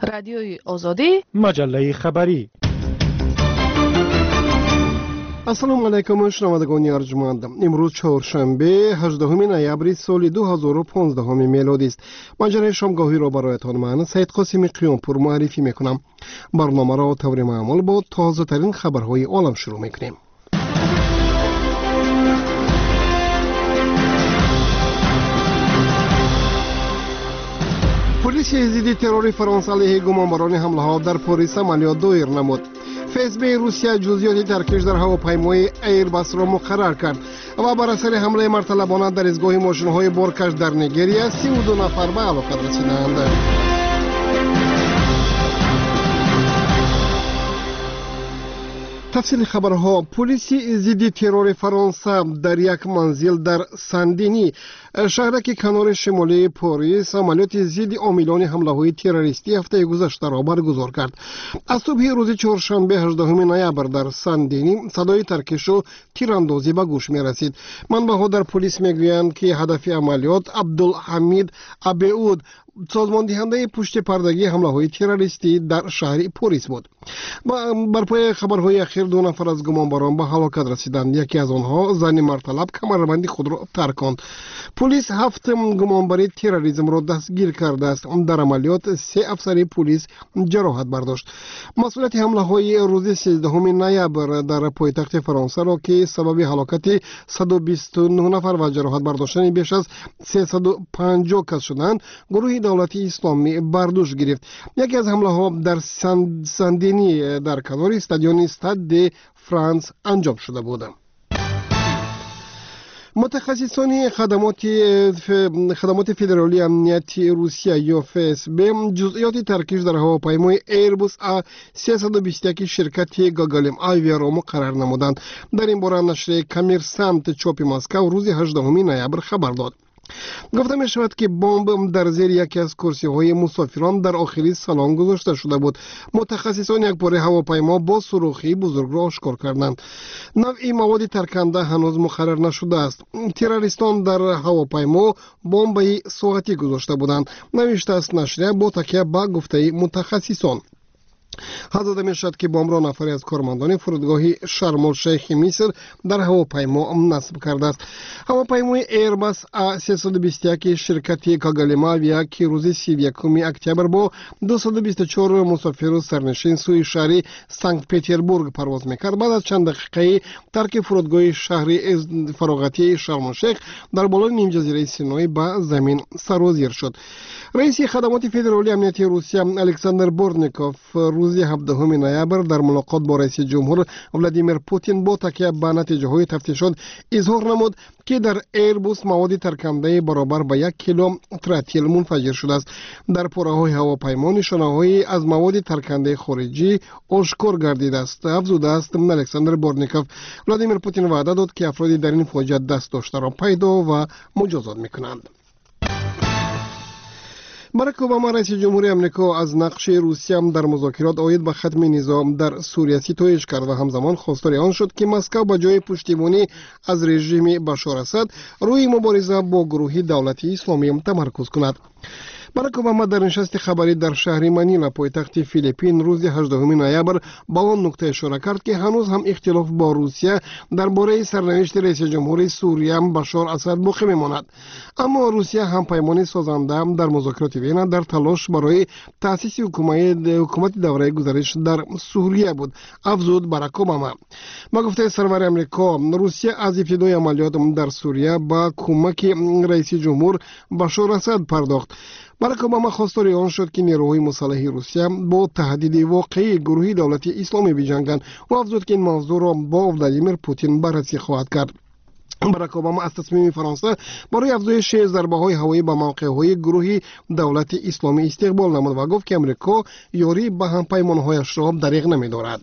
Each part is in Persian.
رادیوی آزادی، مجله خبری. السلام علیکم شنوندگان ارجمند. امروز چهارشنبه 18 نوامبر سال 2015 میلادی است. مجله شامگاهی را برایتان من سید قاسم قیامپور معرفی میکنم. برنامه را طور معمول با تازه ترین خبرهای عالم شروع میکنیم. پلیس ضد ترور فرانسه علیه گمانبران حمله ها در پاریس عملیات دایر نمود. فسب روسیه جزئیات ترکیش در هواپیمای ایرباس را مقرر کرد و بر اثر حمله مرتلبانه در ایستگاه ماشین‌های بارکش در نیگریا 32 نفر به هلاکت رسیدند. تفصیل خبرها. پلیس ضد ترور فرانسه در یک منزل در سندینی شهرک کنار شمالی پاریس عملیات ضد عاملان حمله‌های تروریستی هفته گذشته را برگزار کرد. از صبح روز چهارشنبه 18 نوامبر در سندینی صدای ترکش و تیراندازی به گوش می رسید. منبع‌ها در پلیس میگویند که هدف عملیات عبدالحمید ابیعود، سازمان دهنده پشت پردگی حمله‌های تروریستی در شهر پاریس بود. بر پای خبرهای اخیر 2 نفر از گمانبران به هلاکت رسیدند. یکی از آنها زن مرتلب کمربند خود را ترکاند. پلیس 7 گمانبر تروریسم را دستگیر کرده است. در عملیات 3 افسر پلیس جراحت برداشت. مسئولیت حمله‌های روز 13 نوامبر در پایتخت فرانسه را که سبب هلاکت 129 نفر و جراحت برداشتن بیش از 350 کس شدند، گروه دولتی اسلامی بر دوش گرفت. یکی از حمله‌ها در سندینی در کنار استادیوم استاد د فرانس انجام شده بود. متخصصان خدمات فدرالی امنیتی روسیه یا فسب جزئیات ترکیش در هواپیمای ایربوس A321 شرکت گاگالم آویا را مقرر نمودند. در این باره نشر کمیرسانت چاپ مسکو روز 18 نوامبر خبر داد. گفته می شود که بمب در زیر یکی از کرسی های مسافران در آخری سالن گذاشته شده بود. متخصصان یک باره هواپیما با سوراخی بزرگ را آشکار کردند. نوع مواد ترکنده هنوز مقرر نشده است. تروریستان در هواپیما بمب ساعتی گذاشته بودند، نوشته است نشریه با تکیه به گفته متخصصان. حداده می شد که بمب را نفری از کارمندان فرودگاه شرم الشیخ مصر در هواپیما نصب کرده است. هواپیمای ایرباس A321 شرکت گاگالم که روز 31 اکتبر با 224 مسافر و سرنشین سوی شهر سنت پترزبورگ پرواز میکرد. بعد از چند دقیقه ترک فرودگاه شهر فراغتی شرم الشیخ در بالای نیم جزیره سینای به زمین سرازیر شد. رئیس خدمات فدرالی امنیتی روسیه الکساندر بورنیکوف روز 17 نوامبر در ملاقات با رئیس جمهور ولادیمیر پوتین با تکیه به نتیجه‌های تفتیشات اظهار نمود که در ایربوس مواد ترکنده برابر به 1 کیلو تراتیل منفجر شده است. در پره‌های هواپیما نشانه‌هایی از مواد ترکنده خارجی آشکار گردیده است. افزوده است الکساندر بورنیکوف ولادیمیر پوتین وعده داد که افرادی در این فاجعه دست داشته را پیدا و مجازات می‌کنند. باراک اوباما رئیس جمهوری آمریکا از نقش روسیه در مذاکرات عاید به ختم نظام در سوریه ستایش کرد و همزمان خواستار آن شد که مسکو به جای پشتیبانی از رژیم بشار اسد روی مبارزه با گروه دولتی اسلامی تمرکز کند. باراک اوباما در نشست خبری در شهر منیلا پایتخت فیلیپین روز 18 نوامبر با آن نکته اشاره کرد که هنوز هم اختلاف با روسیه درباره سرنوشت رئیس جمهوری سوریه بشار اسد باقی میماند، اما روسیه هم پیمان سازنده در مذاکرات وین در تلاش برای تأسیس حکومت دوره گذشته در سوریه بود. افزود باراک اوباما. با گفته سرور آمریکا، روسیه از ابتدای عملیات در سوریه با کمک رئیس جمهور بشار اسد پرداخت. باراک اوباما خواستار آن شد که نیروهای مسلح روسیه با تهدید واقعی گروه دولتی اسلامی بجنگند و افزود که این موضوع را با ولادیمیر پوتین بررسی خواهد کرد. باراک اوباما از تصمیم فرانسه برای افزایش ضربه‌های هوایی به موقع‌های گروه دولت اسلامی استقبال نمود و گفت که آمریکا یاری به همپیمان‌هایش را دریغ نمی‌دارد.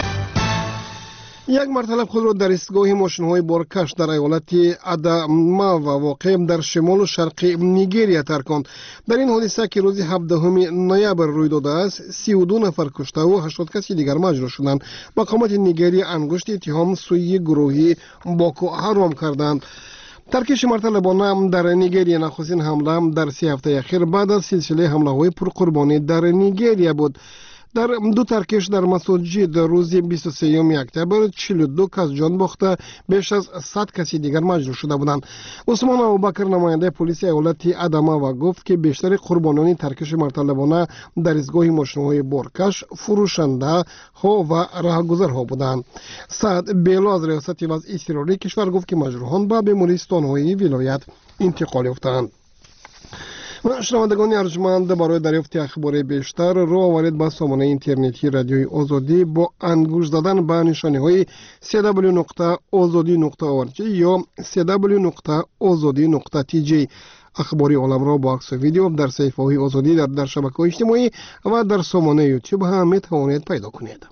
یک مرتلب خود را در ایستگاه ماشین‌های بارکش در ایالت اداماوا واقع در شمال و شرق نیگریا ترکاند. در این حادثه که روز 17 نوامبر روی داده است 32 نفر کشته و 80 کسی دیگر مجروح شدند. مقامات نیگریا انگشت اتهام سوی گروهی باکو حرام کردند. ترکیش طالبان در نیگریا نخستین حمله در 3 هفته اخیر بعد از سلسله حمله‌های پرقربانی در نیگریا بود. در دو ترکش در مسجد روز 23 اکتبر 42 کس جان باخته، بیش از 100 کسی دیگر مجروح شده بودند. عثمان ابوبکر نماینده پلیس ایالت ادما گفت که بیشتر قربانیان ترکش طالبان در ایستگاه ماشین‌های بارکش، فروشنده ها و راهگذرها بودند. سعد بیلو از ریاست وضع اضطراری کشور گفت که مجروحان به بیمارستان‌های ولایت انتقال یافتند. شنوندگان ارجمند، برای دریافت اخبار بیشتر رو آورید به سامانه اینترنتی رادیوی آزادی با انگشت زدن به نشانه‌های www.azadi.org یا www.azadi.tj. اخباری عالم را با عکس و ویدیو در صفحه‌های آزادی در شبکه‌های اجتماعی و در سامانه یوتیوب هم می‌توانید پیدا کنید.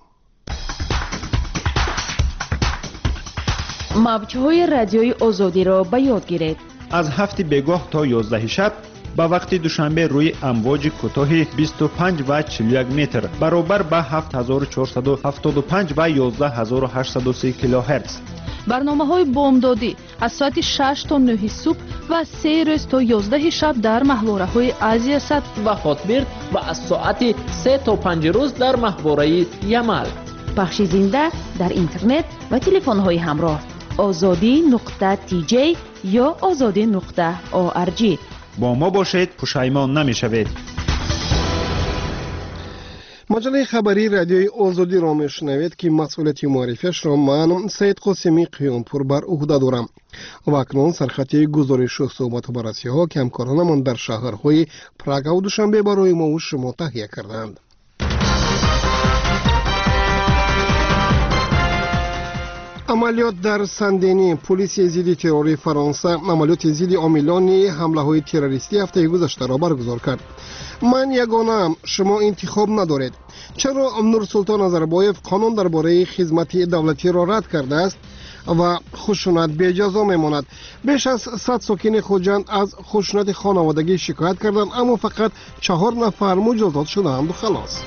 موج‌های رادیوی آزادی را به یاد گیرید. از 7 بگاه تا 11 شب با وقت دوشنبه روی امواج کوتاه 25 و 41 متر برابر به 7475 و 11830 کیلوهرتز. برنامه‌های بامدادی از ساعت 6 تا 9 صبح و 3 روز تا 11 شب در محوره‌های آسیا صد و هاتبرد و از ساعت 3 تا 5 روز در محوره یمل. پخش زنده در اینترنت و تلفن‌های همراه azadi.tj یا azadi.org. با ما باشید، پشیمان نمی‌شوید. مجله خبری رادیوی آزادی را میشنوید که مسئولیت معرفیش را من سید قاسمی قیامپور بر عهده دارم. و اکنون سرخطی گزارش و صحبت و بررسی ها که همکارانمان در شهرهای پراگ و دوشنبه برای ما و شما تهیه کردند. عملیات در سندینی، پلیس ضد تروری فرانسه عملیات ضد عاملان حمله های تروریستی هفته گذشته را برگزار کرد. من یگانه، شما انتخاب ندارید. چرا نورسلطان نظربایف قانون درباره خدمت دولتی را رد کرده است و خشونت به جزا میماند؟ بیش از 100 ساکن خوجند از خشونت خانوادگی شکایت کردند، اما فقط 4 نفر مجازات شدند و خلاص.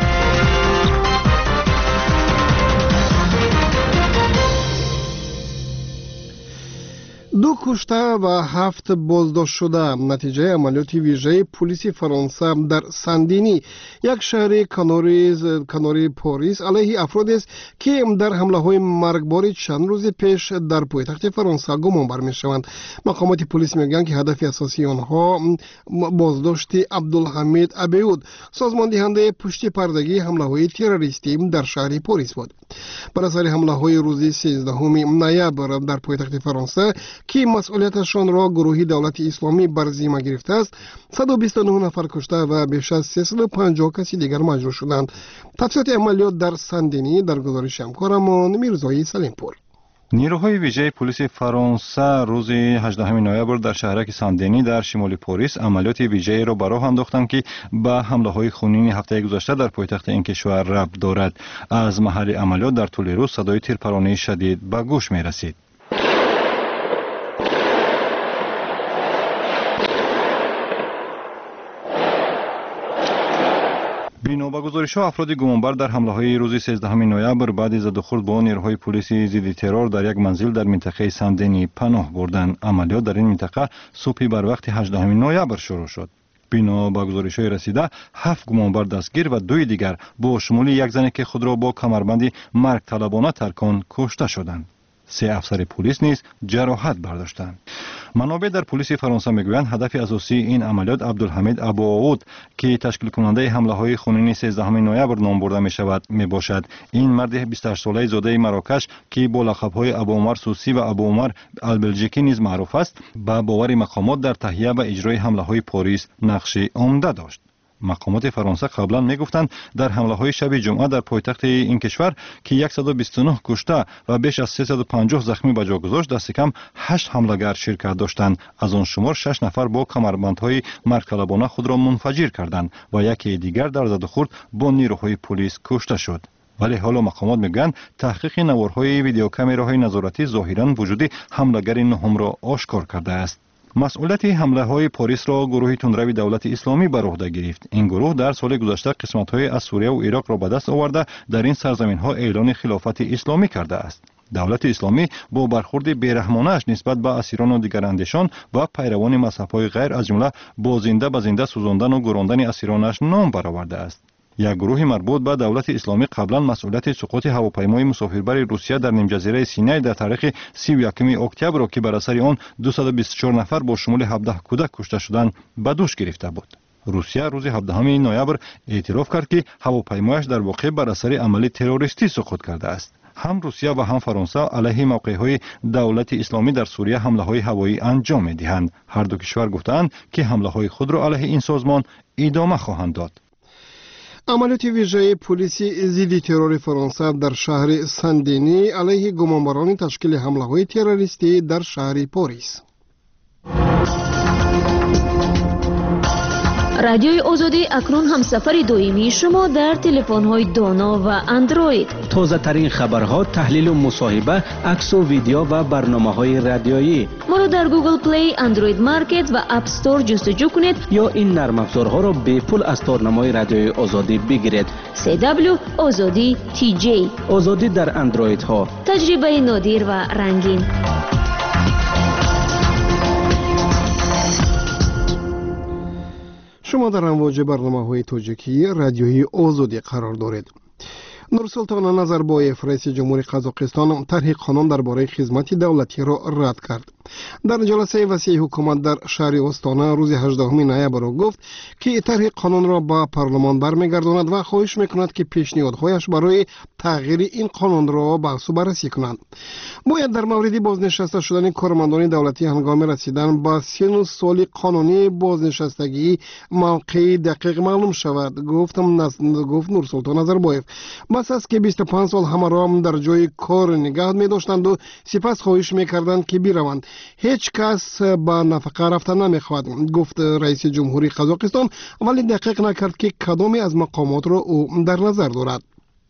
دو کشته و 7 بازداشت شده نتیجه عملیات ویژه پلیس فرانسه در سندینی، یک شهر کناری پاریس، علیه افرادی است که در حمله های مرگبار چند روز پیش در پایتخت فرانسه گمانبر میشوند. مقامات پلیس میگویند که هدف اساسی آنها بازداشت عبدالحمید ابیود، سازمان دهنده پشت پردگی حمله های تروریستی در شهر پاریس بود. بر اثر حمله های روز 13 نوامبر در پایتخت فرانسه که مسئولیتشان را گروهی دولت اسلامی بر ذمه گرفته است، 129 نفر کشته و بیش از 350 کسی دیگر مجروح شدند. تفصیلات عملیات در سندینی در گزارش همکارمان میرزایی سلیمپور. نیروهای ویژه پلیس فرانسه روز 18 نوامبر در شهرک سندینی در شمال پاریس عملیات ویژه را به راه انداختند که به حمله های خونین هفته گذشته در پایتخت این کشور ربط دارد. از محل عملیات در طول روز صدای تیرپرانی شدید به گوش می رسید. بنا به گزارش‌ها افراد گمانبر در حمله‌های روز 13 نوامبر بعد از زدوخورد با نیروهای پلیس ضد ترور در یک منزل در منطقه سندینی پناه بردند. عملیات در این منطقه صبح بر وقت 18 نوامبر شروع شد. بنا به گزارش‌های رسیده 7 گمانبر دستگیر و 2 دیگر با شمول یک زن که خود را با کمربند مرگ طلبانه ترکان کشته شدند. 3 افسر پلیس نیز جراحت برداشتند. منابع در پلیس فرانسه میگویند هدف اساسی این عملیات عبدالحمید ابوعود که تشکیل کننده حمله های خونین 13 نوامبر نام برده می شود می باشد. این مرد 28 ساله زاده مراکش که با لقب های ابو عمر سوسی و ابو عمر البلژیکی نیز معروف است، با باور مقامات در تهیه و اجرای حمله های پاریس نقش عمده داشت. مقامات فرانسه قبلا میگفتند در حمله های شب جمعه در پایتخت این کشور که 129 کشته و بیش از 350 زخمی به جا گذاشت، دست کم 8 حملهگر شرکت داشتند. از آن شمار 6 نفر با کمربندهای مرگ طلبانه خود را منفجر کردند و یکی دیگر در زدوخورد با نیروهای پلیس کشته شد. ولی حالا مقامات میگویند تحقیق نوارهای ویدیو کامراهای نظارتی ظاهرا وجود حملهگر نهم را آشکار کرده است. مسئولیت حمله های پاریس را گروه تندروی دولت اسلامی بر عهده گرفت. این گروه در سال گذشته قسمت های از سوریه و عراق را به دست آورده در این سرزمین ها اعلان خلافت اسلامی کرده است. دولت اسلامی با برخورد بیرحمانه‌اش نسبت به اسیران و دیگر اندیشان و پیروان مذهب‌های غیر از جمله با زنده به زنده سوزاندن و گراندن اسیرانش نام برآورده است. یک گروه مربوط به دولت اسلامی قبلا مسئولیت سقوط هواپیمای مسافربر روسیه در نیمجزیره سینای در تاریخ 31 اکتبر را که بر اثر آن 224 نفر با شمول 17 کودک کشته شدند به دوش گرفته بود. روسیه روز 17 نوامبر اعتراف کرد که هواپیمایش در واقع بر اثر عمل تروریستی سقوط کرده است. هم روسیه و هم فرانسه علیه موقع‌های دولت اسلامی در سوریه حمله‌های هوایی انجام می‌دهند. هر دو کشور گفتند که حمله‌های خود را علیه این سازمان ادامه خواهند داد. عملیات ویژه پلیس ضد ترور فرانسه در شهر سندنی علیه گمانبران تشکیل حمله‌های تروریستی در شهر پاریس. رادیوی آزادی اکنون همسفر دائمی شما در تلفن‌های دانا و اندروید. تازه ترین خبرها، تحلیل و مصاحبه، عکس و ویدیو و برنامه‌های رادیویی. ما را در گوگل پلی، اندروید مارکت و اپ استور جستجو کنید یا این نرم افزارها را به پول از تارنمای رادیوی آزادی بگیرید. CW آزادی TJ. آزادی در اندروید ها. تجربه نادر و رنگین. شما در امواج برنامه‌های تاجیکی رادیوی آزادی قرار دارید. نورسلطان نظربایف رئیس جمهوری قزاقستان طرح قانون درباره خدمات دولتی را رد کرد. در جلسه وسیع حکومت در شهر استانا روز 18 نوامبر گفت که طرح قانون را به پارلمان برمیگرداند و خواهش میکند که پیشنهادهایش برای تغییر این قانون را بحث و بررسی کنند. باید در مورد بازنشسته شدن کارمندان دولتی هنگام رسیدن به سن و سال قانونی بازنشستگی موقع دقیق معلوم شود، گفت نورسلطان نظربایف. بس است که 25 سال همه را در جای کار نگاه می داشتند و سپس خواهش می کردند که بیروند. هیچ کس با نفقه رفتن نمی خواهد، گفت رئیس جمهوری قزاقستان، ولی دقیق نکرد که کدامی از مقامات را او در نظر دارد.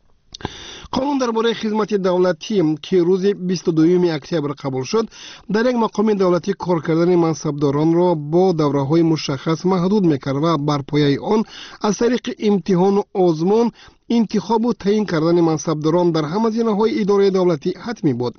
قانون درباره خدمات دولتی که روز 22 اکتبر قبول شد در یک مقام دولتی کار کردن منصبداران را با دوره‌های مشخص محدود می‌کرد و بر پایه آن از طریق امتحان و آزمون انتخاب و تعیین کردن منصبداران در همه زمینه‌های اداره دولتی حتمی بود.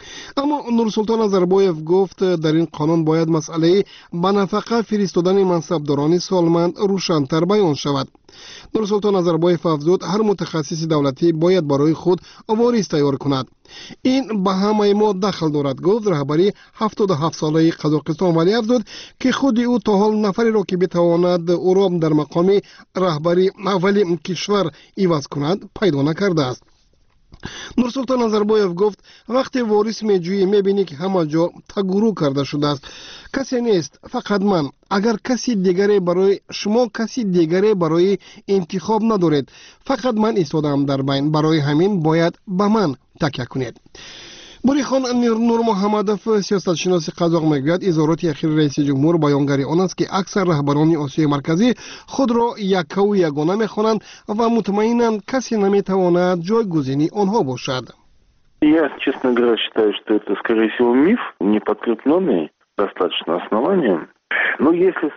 اما نورسلطان نظربایف گفت در این قانون باید مسئله به نفقه فرستادن منصبداران سالمند روشن‌تر بیان شود. نورسلطان نظربایف افزود هر متخصص دولتی باید برای خود واریز تیار کند. این به همه ما دخل دارد، گفت رهبری 77 ساله قزاقستان، ولی افزود که خود او تا حال نفری را که بتواند او را در مقام رهبری اولی کشور عوض کند پیدا نکرده است. نورسلطان نظربایف گفت وقتی واریس میجویی میبینی که همه جا تگرو کرده شده است. کسی نیست، فقط من. اگر کسی دیگری برای شما کسی دیگری برای انتخاب ندارید، فقط من ایستادم در بین، برای همین باید به من تکیه کنید. بوریخان نور محمدوف سیاستشناس قزاق میگوید اظهارات اخیر رئیس جمهور بیانگری آن است که اکثر رهبران آسیای مرکزی خود را یک و یگانه میخوانند و مطمئنند کسی نمیتواند جایگزینی آنها باشد. Я, честно говоря, считаю, что это, скорее всего, миф, не подкрепленный достаточно основанием. Но если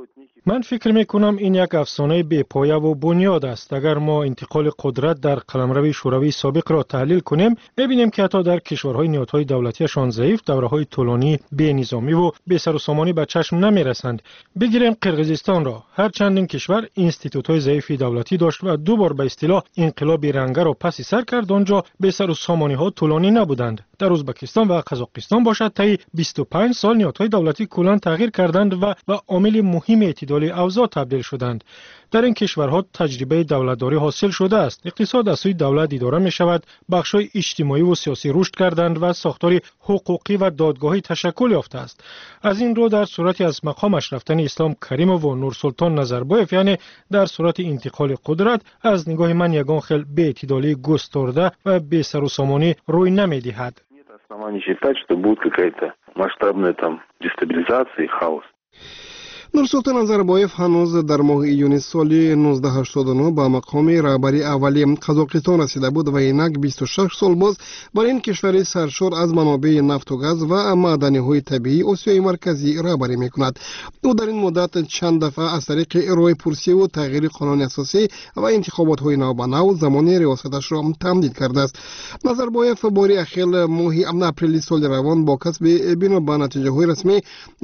من فکر میکنم این یک افسانه بی‌پایه و بنیاد است. اگر ما انتقال قدرت در قلمرو شوروی سابق را تحلیل کنیم، می‌بینیم که حتی در کشورهای نهادهای دولتیشان ضعیف، دوره‌های طولانی بی‌نظامی و بی‌سر و سامانی به چشم نمی‌رسند. بگیریم قرقیزستان را، هر چند این کشور اینستیتوت‌های ضعیفی دولتی داشت و دو بار به اصطلاح انقلاب رنگه را پس سر کرد، آنجا بی‌سر و سامانی‌ها طولانی نبودند. در ازبکستان و قزاقستان باشد طی 25 سال نهادهای دولتی کلاً تغییر کردند و عامل مهم اعتدال اوضاع تبدیل شدند. در این کشورها تجربه دولتداری حاصل شده است. اقتصاد از سوی دولت اداره می شود، بخش‌های اجتماعی و سیاسی رشد کردند و ساختار حقوقی و دادگاهی تشکل یافته است. از این رو در صورتی از مقامش رفتن اسلام کریموف و نورسلطان نظربایف، یعنی در صورت انتقال قدرت، از نگاه من یگان خیل بی‌اعتدالی گسترده و بی‌سر و سامانی روی نمی‌دهد. оснований считать, что будет какая-то масштабная там дестабилизация и хаос. нурсултон назарбоев ҳанӯз дар моҳи июни соли 1989 ба мақоми раҳбари аввали қазоқистон расида буд ва инак 26 сол боз бар ин кишвари саршор аз манобеъи нафту газ ва маъданиҳои табиӣ осиёи марказӣ раҳбарӣ мекунад. ӯ дар ин муддат чанд дафъа аз тариқи роҳпурсиву тағйири қонуни асосӣ ва интихоботҳои навбанав замони риёсаташро тамдид кардааст. назарбоев бори ахир моҳи апрели соли равон бо касби бино ба натиҷаҳои расмӣ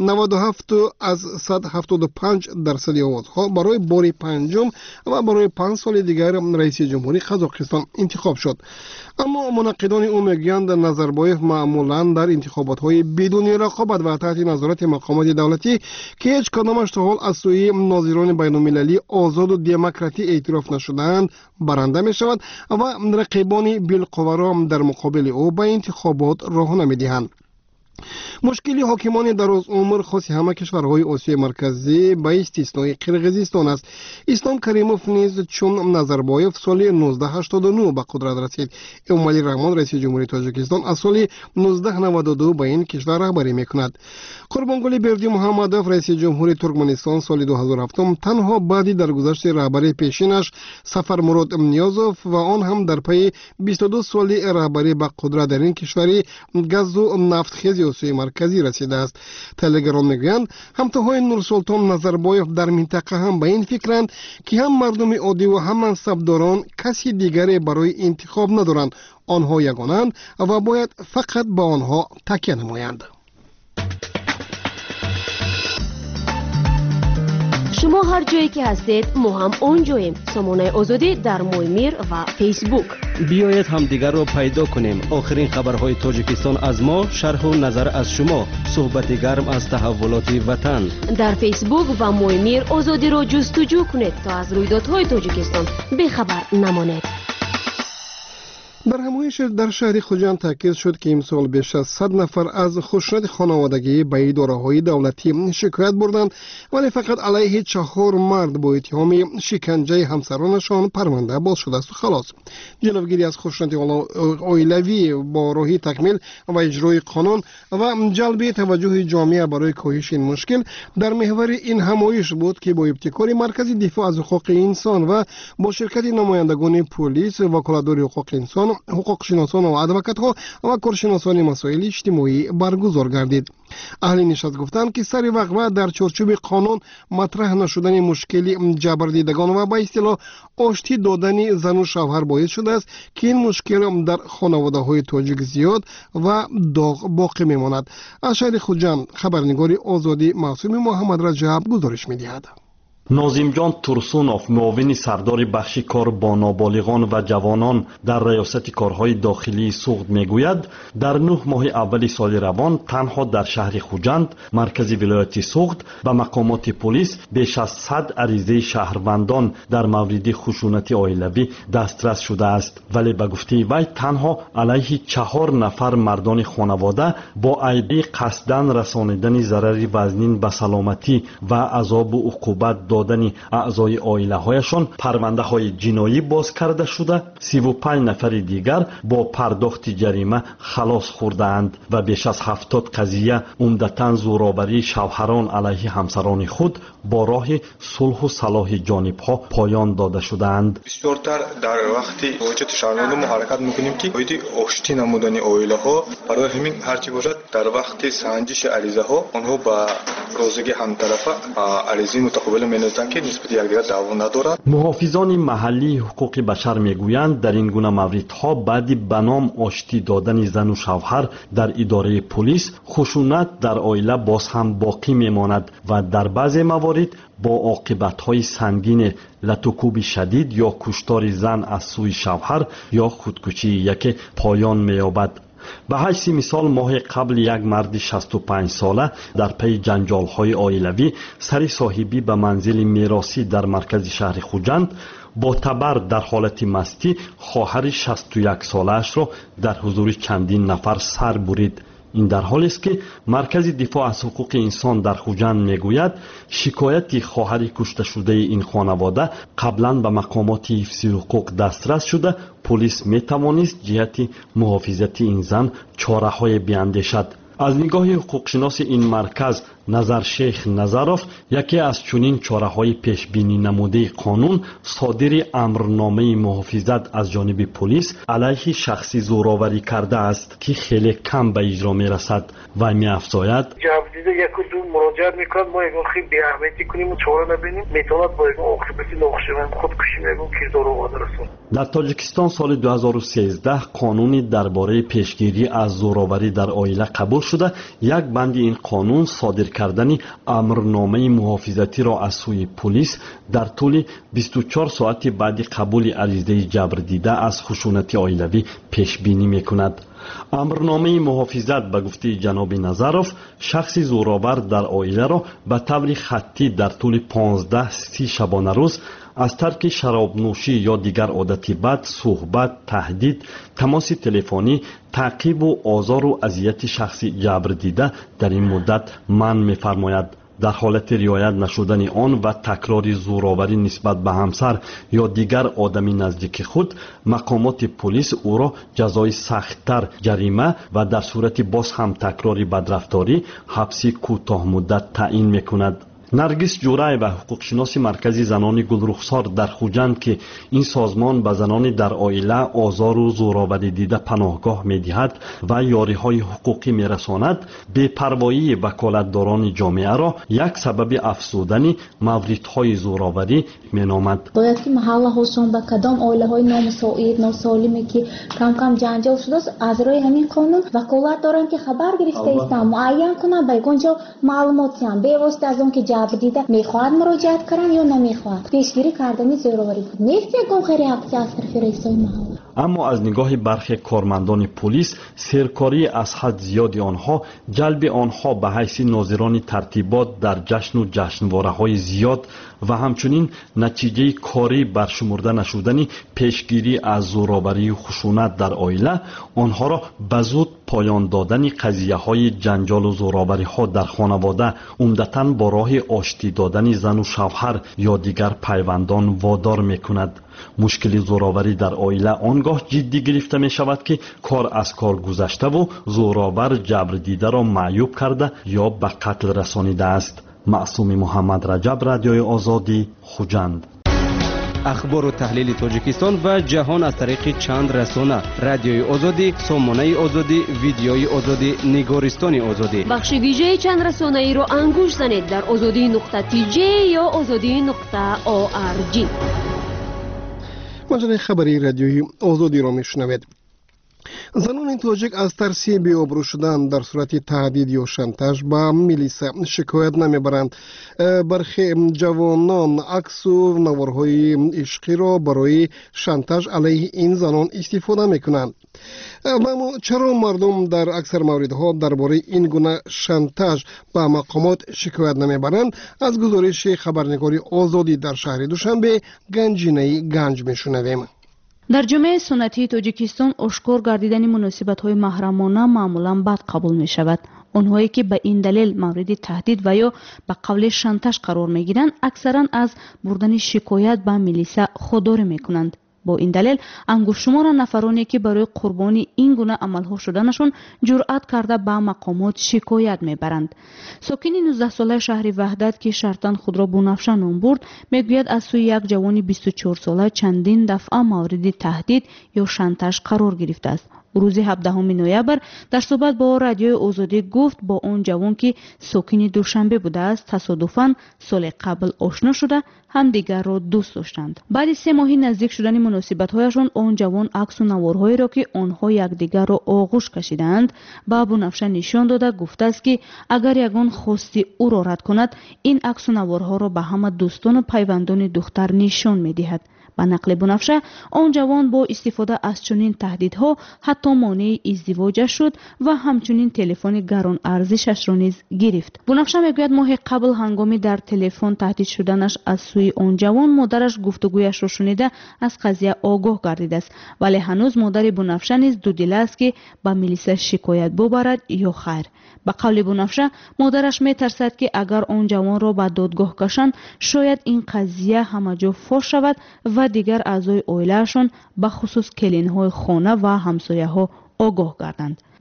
97.75% овозҳо барои бори панҷум ва барои 5 соли дигар раиси ҷумҳурии қазоқистон интихоб шуд. аммо мунаққидони ӯ мегӯянд назарбоев маъмулан дар интихоботҳои бидуни рақобат ва таҳти назорати мақомоти давлатӣ ки ҳеҷ кадомаш то ҳол аз сӯи нозирони байнулмилалӣ озоду демократӣ эътироф нашудаанд баранда мешавад ва рақибони билқувваро дар муқобили ӯ ба интихобот роҳ намедиҳанд. мушкили ҳокимони дарозумр хоси ҳама кишварҳои осиёи марказӣ ба истиснои қирғизистон аст. ислом каримов низ чун назарбоев соли 1989 ба қудрат расид. эмомалӣ раҳмон раиси ҷумҳурии тоҷикистон аз соли 1992 ба ин кишвар раҳбарӣ мекунад. қурбонгулӣ берди муҳаммадов раиси ҷумҳурии туркманистон соли 2007 танҳо баъди даргузашти раҳбарии пешинаш Сафармурод Ниёзов ва он ҳам дар пайи 22 соли раҳбарӣ ба қудрат дар ин кишвари газу нафтхези осиёи марказӣ расидааст. таҳлилгарон мегӯянд ҳамтоҳои Нурсултон Назарбоев дар минтақа ҳам ба ин фикранд ки ҳам мардуми оддиву ҳам мансабдорон каси дигаре барои интихоб надоранд. онҳо ягонанд ва бояд фақат ба онҳо такя намоянд. шумо ҳар ҷое ки ҳастед мо ҳам он ҷоем. сомонаи озодӣ дар Моймир ва фейсбук. биёед ҳамдигарро пайдо кунем. охирин хабарҳои тоҷикистон аз мо, шарҳу назар аз шумо, суҳбати гарм аз таҳаввулоти ватан. дар фейсбук ва Моймир озодиро ҷустуҷӯ кунед то аз рӯйдодҳои тоҷикистон бехабар намонед. дар ҳамоиш дар шаҳри Хуҷанд таъкид шуд ки имсол беш аз 100 нафар аз хушунати хонаводагӣ ба идораҳои давлатӣ шикоят бурданд, вале фақат алайҳи 4 мард бо иттиҳоми шиканҷаи ҳамсаронашон парванда боз шудасту халос. ҷаловгирӣ аз хушунати оилавӣ бо роҳи такмил ва иҷрои қонун ва ҷалби таваҷҷӯҳи ҷомеа барои коҳиши ин мушкил дар меҳвари ин ҳамоиш буд ки бо ибтикори маркази дифоъ аз ҳуқуқи инсон ва бо ширкати намояндагони полис, ваколатдори ҳуқуқи инсон, ҳуқуқшиносон ва адвокатҳо ва коршиносони масоили иҷтимоӣ баргузор гардид. аҳли нишаст гуфтанд ки сари вақт дар чорчӯби қонун матраҳ нашудани мушкили ҷабрдидагон ва ба истилоҳ оштӣ додани зану шавҳар боис шудааст ки ин мушкил дар хонаводаҳои тоҷик зиёд ва доғ боқӣ мемонад. аз шаҳри Хуҷанд хабарнигори Озодӣ Маъсуми Муҳаммадраҷаб гузориш медиҳад. нозимҷон турсунов муовини сардори бахши кор бо ноболиғон ва ҷавонон дар раёсати корҳои дохилии суғд мегӯяд, дар 9 моҳи аввали соли равон танҳо дар шаҳри Хуҷанд, маркази вилояти суғд, ба мақомоти полис беш аз 100 аризаи шаҳрвандон дар мавриди хушунати оилавӣ дастрас шудааст. вале ба гуфтаи вай танҳо алайҳи 4 нафар мардони хонавода бо айбии қасдан расонидани зарари вазнин ба саломатӣ ва азобу уқубат додани аъзои оилаҳояшон парвандаҳои ҷиноӣ боз карда шуда, 35 нафари дигар бо пардохти ҷарима халос хӯрдаанд ва беш аз 70 қазия умдатан зӯроварии шавҳарон алайҳи ҳамсарони худ бо роҳи сулҳу салоҳи ҷонибҳо поён дода шудаанд. бисёртар дар вақти ҳоҷати шаҳрвандон мо ҳаракат мекунем ки боиди оштӣ намудани оилаҳо, барои ҳамин ҳарчи бошад дар вақти санҷиши аризаҳо онҳо ба розиги ҳамтарафа аризаи мутақобила менӯзанд ки нисбати якдигар даъво надоранд. муҳофизони маҳаллии ҳуқуқи башар мегӯянд дар ин гуна мавридҳо баъди ба ном оштӣ додани зану шавҳар дар идораи полис хушунат дар оила боз ҳам боқӣ мемонад ва дар баъзе маворид бо оқибатҳои сангини латукуби шадид ё куштори зан аз сӯи шавҳар ё худкушии яке поён меёбад. ба ҳайси мисол моҳи қабл як марди 65 сола дар пайи ҷанҷолҳои оилавӣ сари соҳибӣ ба манзили меросӣ дар маркази шаҳри Хуҷанд бо табар дар ҳолати мастӣ хоҳари 61 солаашро дар ҳузури чандин нафар сар бурид. ин дар ҳолест ки маркази дифоъ аз ҳуқуқи инсон дар Хуҷанд мегӯяд шикояти хоҳари кушташудаи ин хонавода қаблан ба мақомоти ҳифзи ҳуқуқ дастрас шуда, полис метавонист ҷиҳати муҳофизати ин зан чораҳое биандешад. аз нигоҳи ҳуқуқшиноси ин марказ назаршейх назаров яке аз чунин чораҳои пешбинӣ намудаи қонун содири амрномаи муҳофизат аз ҷониби полис алайҳи шахсӣ зӯроварӣ кардааст ки хеле кам ба иҷро мерасад. вай меафзояд: ҷабрдида яку ду муроҷиат мекунад, мо ягон хел беаҳамияти куним чора набинем, метавонад бо ягон оқибати нохушаванд худкушӣ ягон кирдору вода расонад. дар тоҷикистон соли 2013 қонуни дар бораи пешгирӣ аз зӯроварӣ дар оила қабул шуда, як банди ин қонун содир кардани амрномаи муҳофизатиро аз сӯи полис дар тӯли 24 соати баъди қабули аризаи ҷабрдида аз хушунати оилавӣ пешбинӣ мекунад. амрномаи муҳофизат ба гуфтаи ҷаноби Назаров шахси зӯровар дар оиларо ба таври хаттӣ дар тӯли 15-30 шабонарӯз аз тарки шаробнӯшӣ ё дигар одати бад, суҳбат, таҳдид, тамоси телефонӣ, таъқибу озору азияти шахси ҷабрдида дар ин муддат манъ мефармояд. дар ҳолати риоят нашудани он ва такрори зӯроварӣ нисбат ба ҳамсар ё дигар одами наздики худ, мақомоти полис ӯро ҷазои сахттар ҷарима ва дар сурати боз ҳам такрори бадрафторӣ ҳабси кӯтоҳмуддат таъин мекунад. наргиз ҷураева, ҳуқуқшиноси маркази занони гулрухсор дар Хуҷанд, ки ин созмон ба занони дар оила озору зӯроварӣ дида паноҳгоҳ медиҳад ва ёриҳои ҳуқуқӣ мерасонад, бепарвоии ваколатдорони ҷомеаро як сабаби афзудани мавридҳои зӯроварӣ меномад. бояд ки маҳаллаҳошон ба кадом оилаҳои номусоид, носолиме ки кам ҷанҷол шудааст, аз рӯи ҳамин қонун ваколат доранд ки хабар гирифта истанд, муайян кунанд ба ягон ҷо маълумот диҳанд, бевосита аз он ки ҷабрдида мехоҳад муроҷиат кардан ё намехоҳад. пешгирӣ кардани зӯроварӣ буд. Нест ягон реаксия аз тарафи раисои маҳалла. аммо аз нигоҳи бархе кормандони полис, серкории аз ҳад зиёди онҳо, ҷалби онҳо ба ҳайси нозирони тартибот дар ҷашну ҷашнвораҳои зиёд ва ҳамчунин натиҷаи корӣ баршумурда нашудани пешгирӣ аз зӯроварию хушунат дар оила, онҳоро ба зуд поён додани қазияҳои ҷанҷолу зӯровариҳо дар хонавода, умдатан бо роҳи оштӣ додани зану шавҳар ё дигар пайвандон водор мекунад. мушкили зӯроварӣ дар оила он гоҳ ҷиддӣ гирифта мешавад ки кор аз кор гузаштаву зӯровар ҷабрдидаро маъюб карда ё ба қатл расонидааст. маъсуми муҳаммад раҷаб, радиои озодӣ, Хуҷанд. ахбору таҳлили тоҷикистон ва ҷаҳон аз тариқи чанд расона: радиои озодӣ, сомонаи озодӣ, видеои озодӣ, нигористони озодӣ. бахши вижаи чанд расонаиро ангуш занед дар озодӣ.tj ё озодӣ.org. маҷраи хабари радиои озодиро мешунавед. занони тоҷик аз тарси беобрӯ шудан дар сурати таҳдид ё шантаж ба милиса шикоят намебаранд. бархе ҷавонон аксу наворҳои ишқиро барои шантаж алайҳи ин занон истифода мекунанд. аммо чаро мардум дар аксар мавридҳо дар бораи ин гуна шантаж ба мақомот шикоят намебаранд? аз гузориши хабарнигори озодӣ дар шаҳри Душанбе, Ганҷинаи Ганҷ мешунавем. дар ҷомеаи суннатии тоҷикистон ошкор гардидани муносибатҳои маҳрамона маъмулан бад қабул мешавад. онҳое ки ба ин далел мавриди таҳдид ва ё ба қавли шантаж қарор мегиранд, аксаран аз бурдани шикоят ба милиса ходорӣ мекунанд. бо ин далел ангушшумора нафароне ки барои қурбони ин гуна амалҳо шуданашон ҷуръат карда ба мақомот шикоят мебаранд. сокини 19-солаи шаҳри Ваҳдат ки шартан худро Бунафша ном бурд, мегӯяд аз сӯи як ҷавони 24-сола чандин дафъа мавриди таҳдид ё шантаж қарор гирифтааст. рӯзи 17 ноябр дар суҳбат бо радиои озодӣ гуфт бо он ҷавон ки сокини Душанбе будааст, тасодуфан соли қабл ошно шуда ҳамдигарро дӯст доштанд. баъди 3 моҳи наздик шудани муносибатҳояшон, он ҷавон аксу наворҳоеро ки онҳо якдигарро оғӯш кашидаанд ба Бунафша нишон дода гуфтааст ки агар ягон хости ӯро рад кунад, ин аксу наворҳоро ба ҳама дӯстону пайвандони духтар нишон медиҳад. ба нақли Бунафша, он ҷавон бо истифода аз чунин таҳдидҳо ҳатто монеи издивоҷаш шуд ва ҳамчунин телефони гаронарзишашро низ гирифт. Бунафша мегӯяд моҳи қабл ҳангоми дар телефон таҳдид шуданаш аз сӯи он ҷавон модараш гуфтугӯяшро шунида аз қазия огоҳ гардидааст, вале ҳанӯз модари Бунафша низ дудила аст ки ба милиса шикоят бубарад ё хайр. ба қавли Бунафша, модараш метарсад ки агар он ҷавонро ба додгоҳ кашанд, шояд ин қазия ҳамаҷо фош шавад ва дигар аъзои оилаашон ба хусус келинҳои хона ва ҳамсояҳо огоҳ гарданд.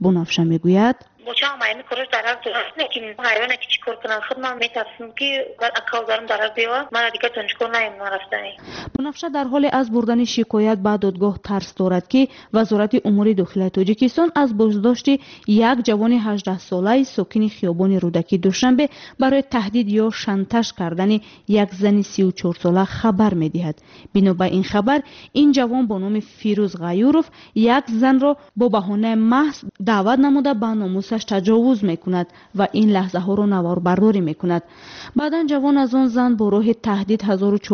بنفشه میگوید بچه هم این کارش درار درست نکیم حیوانه که چیکار کنن خود من میترسم که اکاو دارم درار بیوا من دیگه تنشکر نیم نرفتنی. بنفشه در حال از بردن شکایت به دادگاه ترس دارد که وزارت امور داخلی تاجیکستان از بازداشت یک جوان 18 ساله ساکن خیابان رودکی دوشنبه برای تهدید یا شانتاژ کردن یک زن 34 ساله خبر میدهد. بنا به این خبر این جوان با نام فیروز غیوروف یک زن را با بهانه محض دعوت نموده به ناموسش تجاوز میکند و این لحظه ها را نوار برداری میکند. بعداً جوان از آن زن با راه تهدید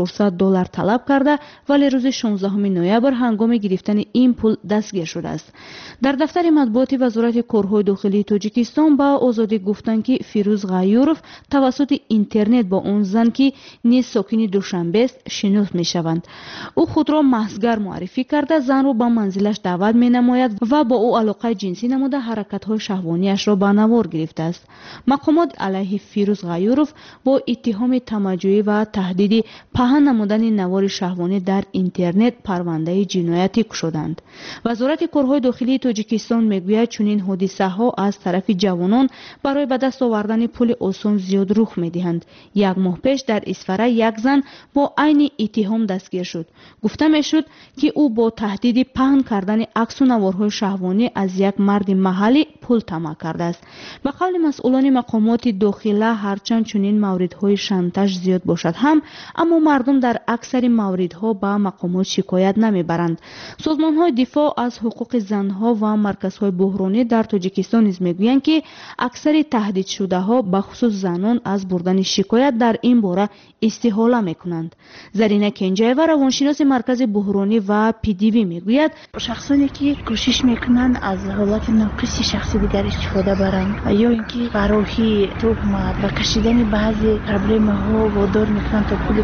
$1400 طلب کرده ولی روز 16 نوامبر هنگام گرفتن این پول دستگیر شده است. در دفتر مطبوعات وزارت کارهای داخلی تاجیکستان به آزادی گفتند که فیروز غیوروف توسط اینترنت با اون زن که نیز ساکن دوشنبه است شناخت میشوند. او خود را محضگر معرفی کرده زن را به منزلش دعوت مینماید و با او علاقه جنسی نموده حرکت‌های شهوانی‌اش را به نوار گرفته است. مقامات علیه فیروز غیوروف با اتهام تمجید و تهدید پهن نمودن نوار شهوانی در اینترنت پرونده جنایتی کشیدند. وزارت کارهای داخلی تاجیکستان میگوید چنین حادثه‌ها از طرف جوانان برای به دست آوردن پول آسان زیاد رخ می‌دهند. یک ماه پیش در اسفره یک زن با عین اتهام دستگیر شد. گفته میشد که او با تهدید پهن کردن عکس و نوارهای شهوانی از یک مرد محلی پول طمع کرده است. به قول مسئولان مقامات داخلی هرچند چنین موردهای شانتاژ زیاد باشد هم اما مردم در اکثر موردها به مقامات شکایت نمیبرند. سازمان‌های دفاع از حقوق زنها و مرکزهای بحرانی در تاجیکستان نیز میگویند که اکثر تهدید شده‌ها به خصوص زنان از بردن شکایت در این باره استحاله میکنند. زرینه کنجایوا روانشناس مرکز بحرانی و PDV میگوید شخصانی که کوشش میکنند از حالت ناقص شخصی دیگر استفاده برند یا اینکه فراخی تهمت و کشیدن بعضی پرابلم ها وادار میکنند تا پول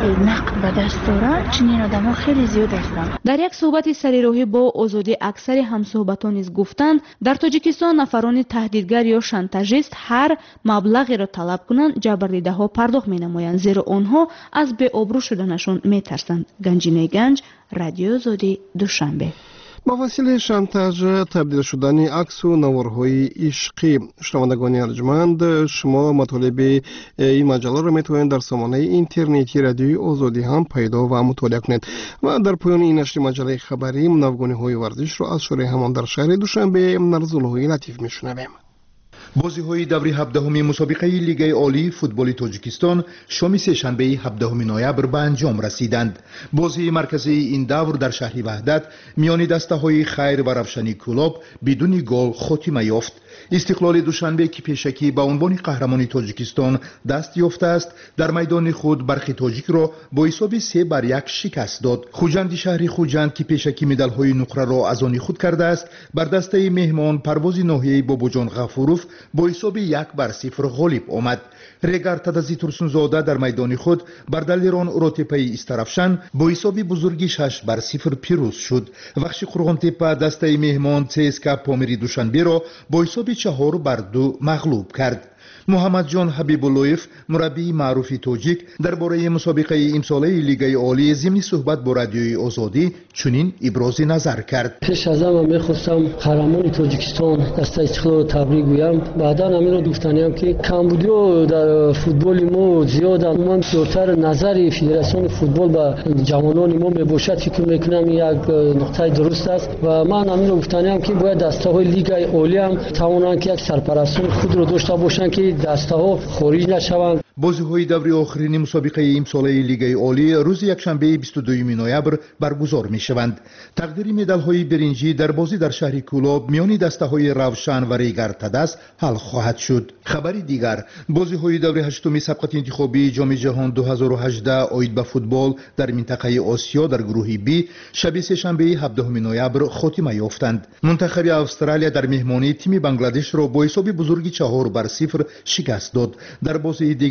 نقد به دست دارند، چنین آدم‌ها خیلی زیاد هستند. در یک صحبت سریراهی با آزادی اکثر همصحبتان نیز گفتند در تاجیکستان نفران تهدیدگر یا شانتاژیست هر مبلغی را طلب کنند جبردیده‌ها پرداخت می‌نمایند زیرا آنها از بی آبرو شدنشان می‌ترسند. گنجینه گنج، رادیو آزادی، دوشنبه. با وسیله شانتاژ تبدیل شدن عکس و نوارهای عشقی. شنوندگان ارجمند، شما مطالب این مجله را میتوانید در سامانه اینترنتی رادیوی آزادی هم پیدا و مطالعه کنید و در پایان این نشر مجله خبری منوگانی‌های ورزش را از شورای همان در شهر دوشنبه نرزولهای لطیف میشنویم. بازی‌های دوره 17 مسابقه لیگ عالی فوتبال تاجیکستان شام سه‌شنبه 17 نوامبر به انجام رسیدند. بازی مرکزی این دور در شهر وحدت میان دسته‌های خیر و روشنی کلوب بدون گل خاتمه یافت. استقلال دوشنبه که پیشکی به عنوان قهرمان تاجیکستان دست یافته است در میدان خود برخی تاجیک را با حساب 3-1 شکست داد. خوجند شهر خوجند که پیشکی مدال‌های نقره را از آن خود کرده است بر دسته مهمان پرواز ناحیه باباجان غفوروف با حساب 1-0 غالب آمد. رگر تدزی ترسونزاده در میدان خود بر دلیران روتپی استرافشان با حساب بزرگی 6-0 پیروز شد. وخش قرغانتپه دسته مهمان CSKA پامیری دوشنبه را با حساب 4-2 مغلوب کرد. محمد جان حبیب‌اللهیف مربی معروف تاجیک درباره مسابقه امساله لیگ عالی ضمن صحبت با رادیوی آزادی چنین ابراز نظر کرد. پیش از همه می‌خواستم قهرمان تاجیکستان دسته استقلال را تبریک گویم. بعدا همین را گفتنیم که کمبودی در فوتبال ما زیاد عموما دورتر نظر فدراسیون فوتبال به جوانان ما میباشد فکر میکنم یک نقطه درست است و من همین را گفتنیم که باید دسته‌های لیگ عالی هم توانند که یک سرپرستان خود را داشته باشند که دسته‌ها خارج نشوند. بازی‌های دوره آخرین مسابقه امساله لیگ عالی روز یکشنبه 22 نوامبر برگزار می‌شوند. تقدیر مدال‌های برنجی در بازی در شهر کلوب میان دسته‌های روشن و ریگر تدس حل خواهد شد. خبری دیگر بازی‌های دوره هشتم سبقت انتخابی جام جهان 2018 عاید به فوتبال در منطقه آسیا در گروه بی شب سه‌شنبه 17 نوامبر خاتمه یافتند. منتخب استرالیا در مهمانی تیم بنگلادش را با حساب بزرگی 4-0 شکست داد. در بازی دیگر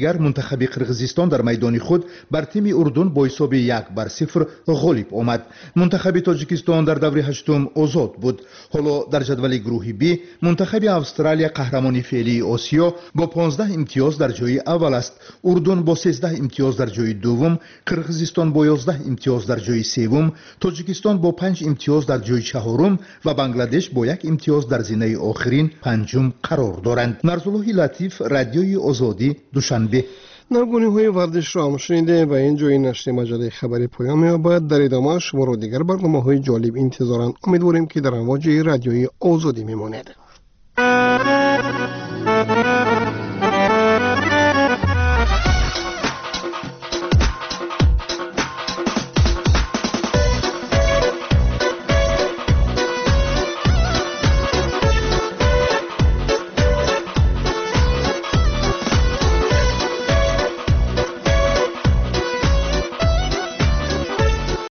دیگر منتخب قرقیزستان در میدان خود بر تیم اردن با حساب 1-0 غالب آمد. منتخب تاجیکستان در دور هشتم آزاد بود. حالا در جدول گروه بی منتخب استرالیا قهرمان فعلی آسیا با 15 امتیاز در جای اول است. اردن با 13 امتیاز در جای دوم، قرقیزستان با 11 امتیاز در جای سوم، تاجیکستان با 5 امتیاز در جای چهارم و بنگلادش با 1 امتیاز در زینه آخرین پنجم قرار دارند. نرزالله لطیف، رادیوی آزادی، دوشنبه. نرگونی‌های ورزش را هم شنیده و اینجا این نشر مجله خبری پایان می‌یابد. در ادامه شما را دیگر برنامه‌های جالب انتظارند. امیدواریم که در امواج رادیوی آزادی میمانید.